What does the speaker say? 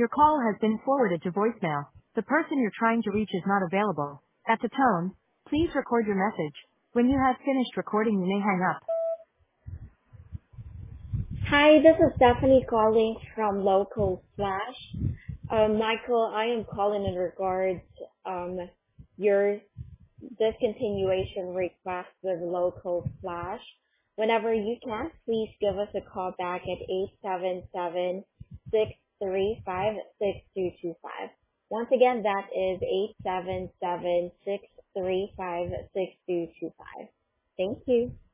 Your call has been forwarded to voicemail. The person you're trying to reach is not available. At the tone, please record your message. When you have finished recording, you may hang up. Hi, this is Stephanie calling from Local Flash. Michael, I am calling in regards your discontinuation request with Local Flash. Whenever you can, please give us a call back at 877-635-6225. Once again, that is 877-635-6225. Thank you.